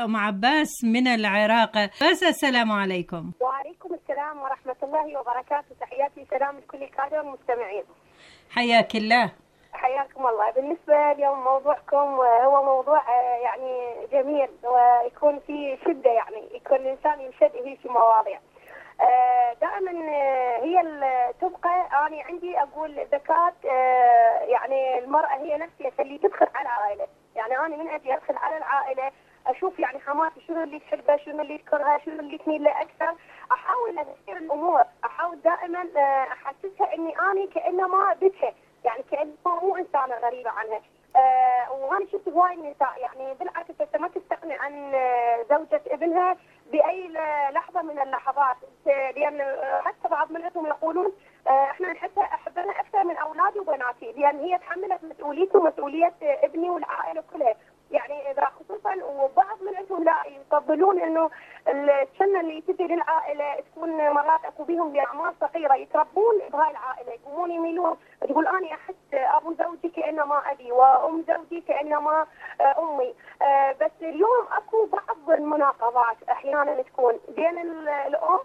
أم عباس من العراق. بس السلام عليكم. وعليكم السلام ورحمة الله وبركاته. تحياتي سلام لكل القادة والمستمعين. حياك الله. حياكم الله. بالنسبة اليوم موضوعكم هو موضوع يعني جميل، ويكون فيه شدة، يعني يكون الإنسان ينشد فيه في مواضيع. دائما هي تبقى، أنا عندي أقول ذكاء، يعني المرأة هي نفسها اللي تدخل على العائلة. يعني أنا من أجي أدخل على العائلة أشوف يعني حماتي شنو اللي تحبه، شنو اللي تكرهه، شنو اللي تميل له أكثر، أحاول أسير الأمور، أحاول دائما أحسسها إني أنا كأنما بنتها، يعني كأنما مو إنسانة غريبة عنها. وأنا شفت هواي نساء يعني بالعكس ما تستغني عن زوجة ابنها بأي لحظة من اللحظات، لأن حتى بعض منهم يقولون احنا أحبنا أكثر من أولادي وبناتي، لأن هي تحملت مسؤوليته ومسؤولية ابني والعائلة كلها. يعني إذا خصوصا وبعض منهم لا يفضلون إنه السنة اللي تجي للعائلة تكون مرات أكو بهم بأعمار صغيرة يتربون بهاي العائلة، يقومون يميلون، تقول أنا أحس أبو زوجي كأنما أبي وأم زوجي كأنما أمي. بس اليوم أكو بعض المناقضات أحيانا تكون بين الأم،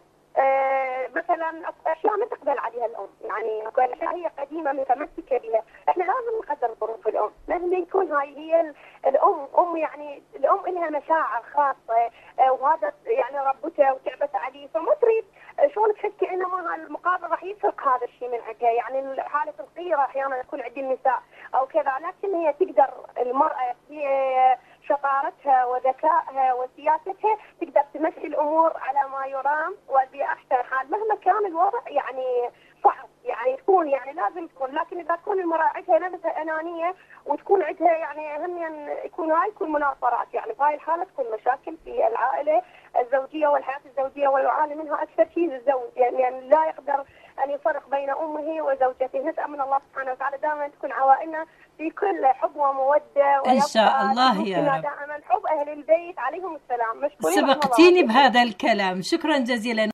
مثلا اشياء ما تقبل عليها الام، يعني اشياء هي قديمه متمسكه بها، احنا لازم نقدر ظروف الام مهما يكون. هاي هي الام، يعني الام لها مشاعر خاصه، وهذا يعني ربته وتعبت عليه، فما تريد شلون تحس كانما المقابل راح يسرق هذا الشيء من عندها. يعني حاله الغيره احيانا تكون عند النساء او كذا، لكن هي تقدر المراه في شطارتها وذكائها وسياستها تقدر تمشي الامور على ما يرام وبأحسن حال مهما كان الوضع يعني صعب. يعني تكون يعني لازم تكون، لكن اذا تكون المراه عندها نفسها انانيه وتكون عندها يعني هم يكون مناصرات، يعني بهاي الحاله تكون مشاكل في العائله الزوجيه والحياه الزوجيه، ويعاني منها اكثر شيء الزوج، يعني لا يقدر ان يفرق بين امه وزوجته. نسال من الله سبحانه وتعالى دائما تكون عوائلنا في كل حب وموده، إن شاء الله يا رب. دائما حب اهل البيت عليهم السلام. مشكورين. سبقتيني بهذا الكلام، شكرا جزيلا.